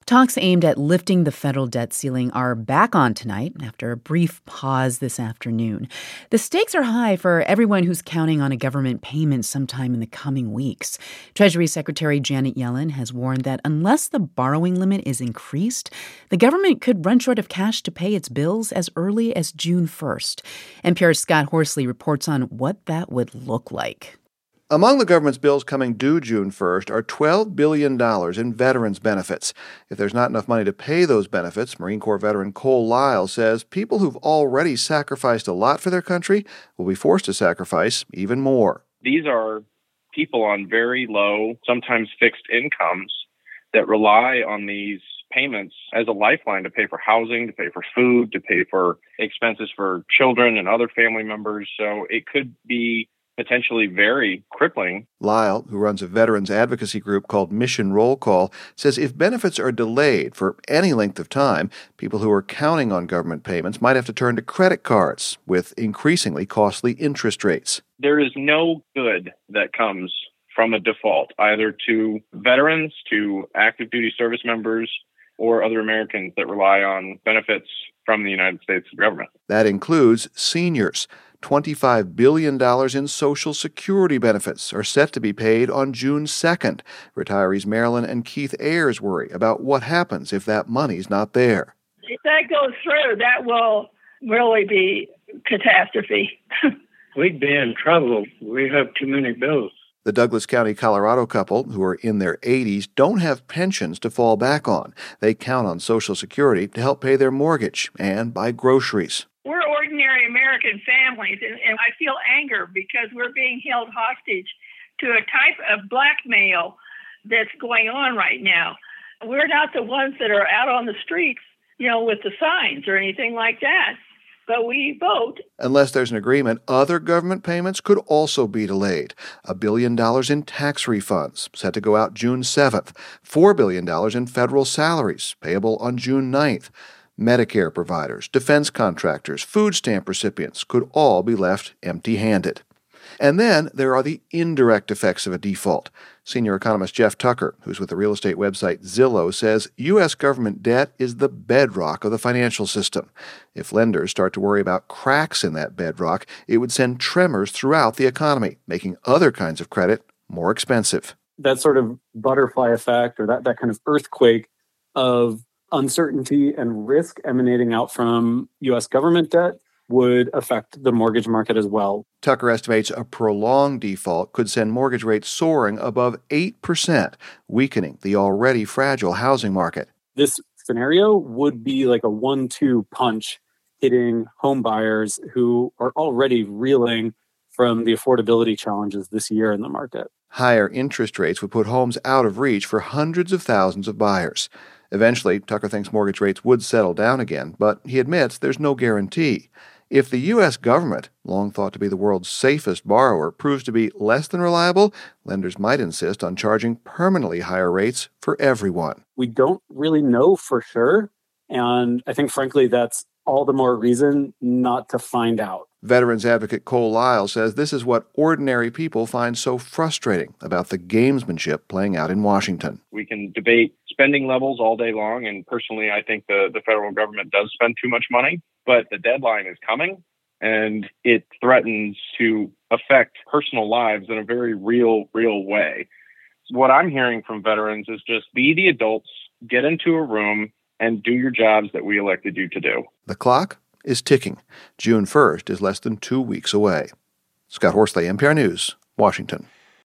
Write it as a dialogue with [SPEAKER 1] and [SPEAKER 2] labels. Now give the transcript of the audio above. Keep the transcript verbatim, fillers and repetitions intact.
[SPEAKER 1] Talks aimed at lifting the federal debt ceiling are back on tonight after a brief pause this afternoon. The stakes are high for everyone who's counting on a government payment sometime in the coming weeks. Treasury Secretary Janet Yellen has warned that unless the borrowing limit is increased, the government could run short of cash to pay its bills as early as June first. N P R's Scott Horsley reports on what that would look like.
[SPEAKER 2] Among the government's bills coming due June first are twelve billion dollars in veterans' benefits. If there's not enough money to pay those benefits, Marine Corps veteran Cole Lyle says people who've already sacrificed a lot for their country will be forced to sacrifice even more.
[SPEAKER 3] These are people on very low, sometimes fixed incomes that rely on these payments as a lifeline to pay for housing, to pay for food, to pay for expenses for children and other family members. So it could be potentially very crippling.
[SPEAKER 2] Lyle, who runs a veterans advocacy group called Mission Roll Call, says if benefits are delayed for any length of time, people who are counting on government payments might have to turn to credit cards with increasingly costly interest rates.
[SPEAKER 3] There is no good that comes from a default, either to veterans, to active duty service members, or other Americans that rely on benefits from the United States government.
[SPEAKER 2] That includes seniors. twenty-five billion dollars in Social Security benefits are set to be paid on June second. Retirees Marilyn and Keith Ayers worry about what happens if that money's not there.
[SPEAKER 4] If that goes through, that will really be catastrophe.
[SPEAKER 5] We'd be in trouble. We have too many bills.
[SPEAKER 2] The Douglas County, Colorado couple, who are in their eighties, don't have pensions to fall back on. They count on Social Security to help pay their mortgage and buy groceries.
[SPEAKER 4] We're ordinary American families, and, and I feel anger because we're being held hostage to a type of blackmail that's going on right now. We're not the ones that are out on the streets, you know, with the signs or anything like that, but we vote.
[SPEAKER 2] Unless there's an agreement, other government payments could also be delayed. A billion dollars in tax refunds, set to go out June seventh. Four billion dollars in federal salaries, payable on June ninth. Medicare providers, defense contractors, food stamp recipients could all be left empty-handed. And then there are the indirect effects of a default. Senior economist Jeff Tucker, who's with the real estate website Zillow, says U S government debt is the bedrock of the financial system. If lenders start to worry about cracks in that bedrock, it would send tremors throughout the economy, making other kinds of credit more expensive.
[SPEAKER 6] That sort of butterfly effect, or that, that kind of earthquake of uncertainty and risk emanating out from U S government debt would affect the mortgage market as well.
[SPEAKER 2] Tucker estimates a prolonged default could send mortgage rates soaring above eight percent, weakening the already fragile housing market.
[SPEAKER 6] This scenario would be like a one two punch hitting home buyers who are already reeling from the affordability challenges this year in the market.
[SPEAKER 2] Higher interest rates would put homes out of reach for hundreds of thousands of buyers. Eventually, Tucker thinks mortgage rates would settle down again, but he admits there's no guarantee. If the U S government, long thought to be the world's safest borrower, proves to be less than reliable, lenders might insist on charging permanently higher rates for everyone.
[SPEAKER 6] We don't really know for sure, and I think, frankly, that's all the more reason not to find out.
[SPEAKER 2] Veterans advocate Cole Lyle says this is what ordinary people find so frustrating about the gamesmanship playing out in Washington.
[SPEAKER 3] We can debate spending levels all day long, and personally, I think the, the federal government does spend too much money, but the deadline is coming, and it threatens to affect personal lives in a very real, real way. What I'm hearing from veterans is just be the adults, get into a room, and do your jobs that we elected you to do.
[SPEAKER 2] The clock is ticking. June first is less than two weeks away. Scott Horsley, N P R News, Washington.